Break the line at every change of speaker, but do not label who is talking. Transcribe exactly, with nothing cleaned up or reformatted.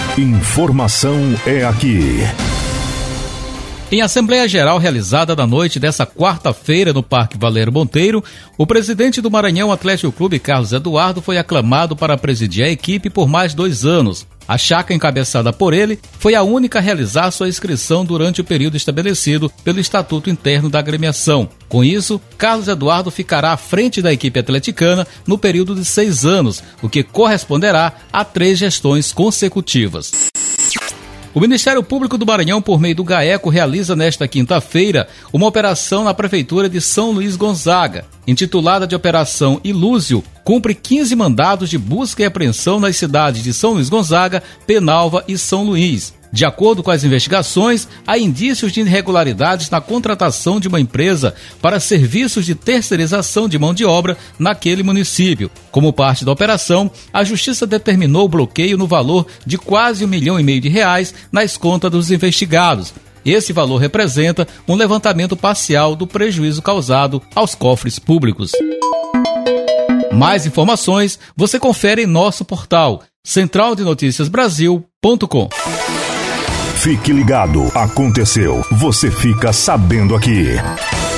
Informação é aqui.
Em Assembleia Geral realizada na noite dessa quarta-feira no Parque Valério Monteiro, o presidente do Maranhão Atlético Clube, Carlos Eduardo, foi aclamado para presidir a equipe por mais dois anos. A chaca encabeçada por ele foi a única a realizar sua inscrição durante o período estabelecido pelo Estatuto Interno da Agremiação. Com isso, Carlos Eduardo ficará à frente da equipe atleticana no período de seis anos, o que corresponderá a três gestões consecutivas. O Ministério Público do Maranhão, por meio do GAECO, realiza nesta quinta-feira uma operação na Prefeitura de São Luís Gonzaga. Intitulada de Operação Ilúzio, cumpre quinze mandados de busca e apreensão nas cidades de São Luís Gonzaga, Penalva e São Luís. De acordo com as investigações, há indícios de irregularidades na contratação de uma empresa para serviços de terceirização de mão de obra naquele município. Como parte da operação, a Justiça determinou o bloqueio no valor de quase um milhão e meio de reais nas contas dos investigados. Esse valor representa um levantamento parcial do prejuízo causado aos cofres públicos. Mais informações você confere em nosso portal central de notícias brasil ponto com.
Fique ligado, aconteceu, você fica sabendo aqui.